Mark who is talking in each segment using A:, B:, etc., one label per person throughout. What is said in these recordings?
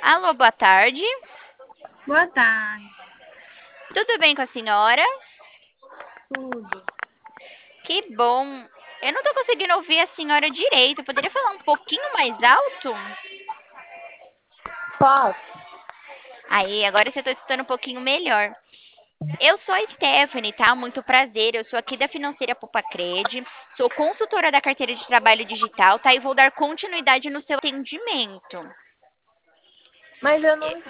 A: Alô, boa tarde.
B: Boa tarde,
A: Tudo bem com a senhora?
B: tudo.
A: Que bom. Eu não tô conseguindo ouvir a senhora direito. Poderia falar um pouquinho mais alto?
B: Posso?
A: Aí, agora você tá escutando um pouquinho melhor. Eu sou a Stephanie, tá? Muito prazer. Eu sou aqui da Financeira Popacred. Sou consultora da carteira de trabalho digital, tá? E vou dar continuidade no seu atendimento.
B: Mas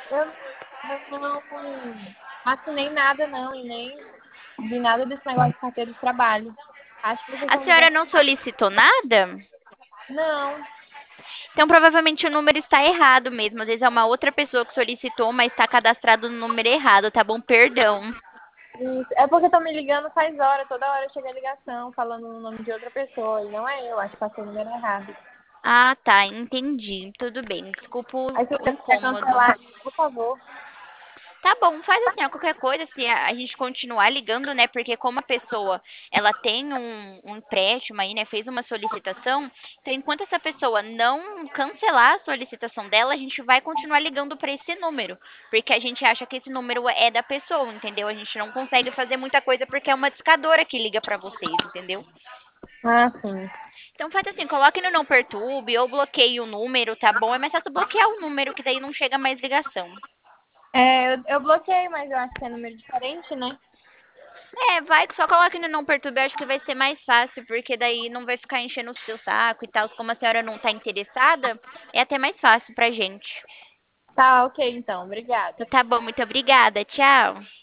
B: eu não assinei nada não e nem vi nada desse negócio de carteira de trabalho. Acho que vocês
A: A
B: estão
A: senhora
B: ligando.
A: não solicitou nada?
B: Não,
A: Então, provavelmente o número está errado mesmo. Às vezes é uma outra pessoa que solicitou, mas está cadastrado no número errado, tá bom? Perdão.
B: isso. É porque estão me ligando faz hora, toda hora chega a ligação falando o nome de outra pessoa e não é eu, acho que passei o número errado.
A: Ah, tá, entendi. Tudo bem. Desculpa
B: Aí se
A: o
B: você quiser
A: incômodo.
B: cancelar, por favor.
A: Tá bom, faz assim, ó, qualquer coisa, se a gente continuar ligando, né? Porque como a pessoa, ela tem um empréstimo aí, né? Fez uma solicitação, então enquanto essa pessoa não cancelar a solicitação dela, a gente vai continuar ligando para esse número, porque a gente acha que esse número é da pessoa, entendeu? A gente não consegue fazer muita coisa porque é uma discadora que liga para vocês, entendeu?
B: Ah, sim.
A: Então faz assim, coloque no não perturbe ou bloqueie o número, tá bom? É mais fácil bloquear o número, que daí não chega mais ligação.
B: É, eu bloqueei, mas eu acho que é número diferente, né?
A: É, vai que só coloque no não perturbe, eu acho que vai ser mais fácil, porque daí não vai ficar enchendo o seu saco e tal. Como a senhora não tá interessada, é até mais fácil pra gente.
B: Tá, ok então. Obrigada.
A: Então tá bom, muito obrigada, tchau.